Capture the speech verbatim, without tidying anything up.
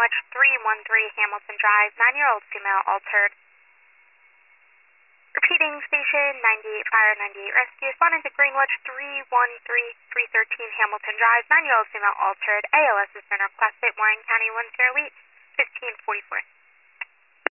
Greenwich three one three Hamilton Drive, nine-year-old female altered. Repeating, station ninety-eight Fire, ninety-eight Rescue, responding to Greenwich three one three, three thirteen Hamilton Drive, nine-year-old female altered, A L S is center, class eight, Warren County, one zero eight, fifteen forty-four.